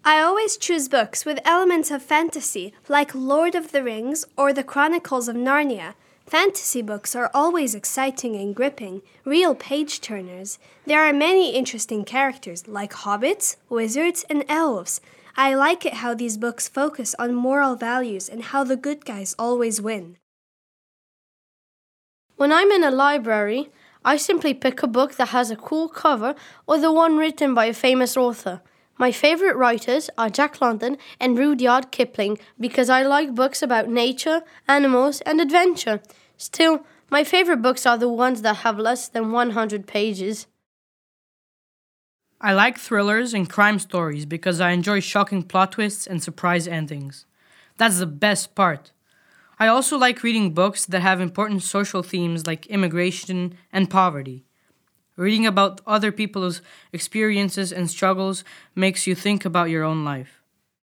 I always choose books with elements of fantasy, like Lord of the Rings or The Chronicles of Narnia. Fantasy books are always exciting and gripping, real page-turners. There are many interesting characters, like hobbits, wizards, and elves. I like it how these books focus on moral values and how the good guys always win. When I'm in a library, I simply pick a book that has a cool cover or the one written by a famous author. My favorite writers are Jack London and Rudyard Kipling because I like books about nature, animals, and adventure. Still, my favorite books are the ones that have less than 100 pages. I like thrillers and crime stories because I enjoy shocking plot twists and surprise endings. That's the best part. I also like reading books that have important social themes like immigration and poverty. Reading about other people's experiences and struggles makes you think about your own life.